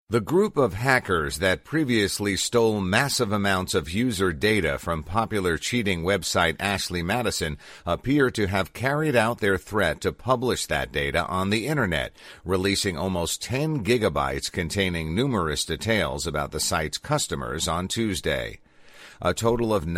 The group of hackers that previously stole massive amounts of user data from popular cheating website Ashley Madison appear to have carried out their threat to publish that data on the internet, releasing almost 10 gigabytes containing numerous details about the site's customers on Tuesday. A total of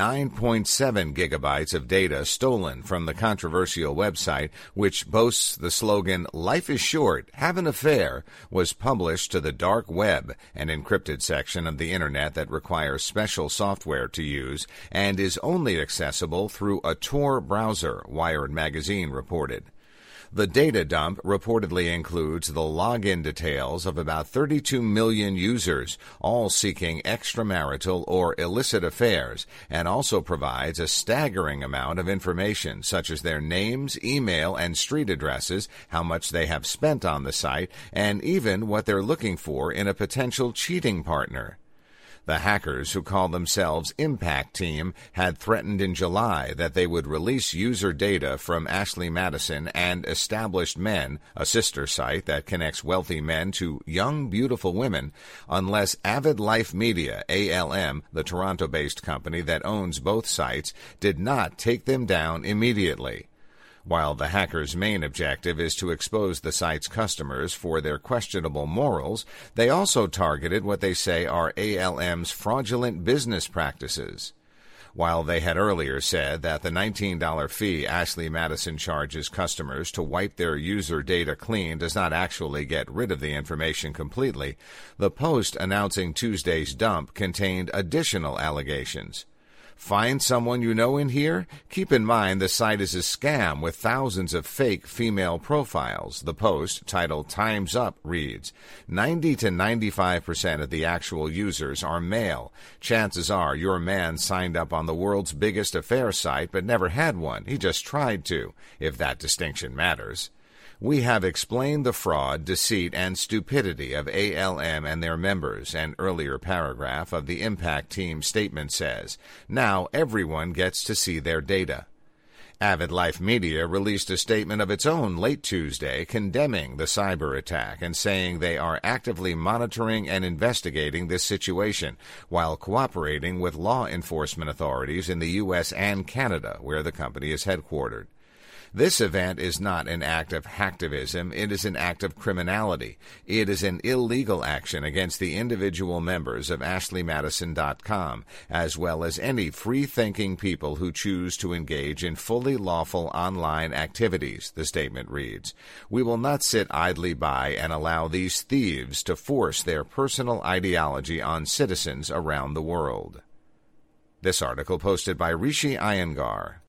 9.7 gigabytes of data stolen from the controversial website, which boasts the slogan, "Life is short, have an affair," was published to the dark web, an encrypted section of the internet that requires special software to use and is only accessible through a Tor browser, Wired magazine reported. The data dump reportedly includes the login details of about 32 million users, all seeking extramarital or illicit affairs, and also provides a staggering amount of information such as their names, email, and street addresses, how much they have spent on the site, and even what they're looking for in a potential cheating partner. The hackers, who call themselves Impact Team, had threatened in July that they would release user data from Ashley Madison and Established Men, a sister site that connects wealthy men to young, beautiful women, unless Avid Life Media, ALM, the Toronto-based company that owns both sites, did not take them down immediately. While the hackers' main objective is to expose the site's customers for their questionable morals, they also targeted what they say are ALM's fraudulent business practices. While they had earlier said that the $19 fee Ashley Madison charges customers to wipe their user data clean does not actually get rid of the information completely, the post announcing Tuesday's dump contained additional allegations. Find someone you know in here? Keep in mind the site is a scam with thousands of fake female profiles. The post, titled Time's Up, reads, 90 to 95% of the actual users are male. Chances are your man signed up on the world's biggest affair site but never had one. He just tried to, if that distinction matters. We have explained the fraud, deceit, and stupidity of ALM and their members, an earlier paragraph of the Impact Team statement says. Now everyone gets to see their data. Avid Life Media released a statement of its own late Tuesday condemning the cyber attack and saying they are actively monitoring and investigating this situation while cooperating with law enforcement authorities in the U.S. and Canada, where the company is headquartered. This event is not an act of hacktivism, it is an act of criminality. It is an illegal action against the individual members of AshleyMadison.com, as well as any free-thinking people who choose to engage in fully lawful online activities, the statement reads. We will not sit idly by and allow these thieves to force their personal ideology on citizens around the world. This article posted by Rishi Iyengar.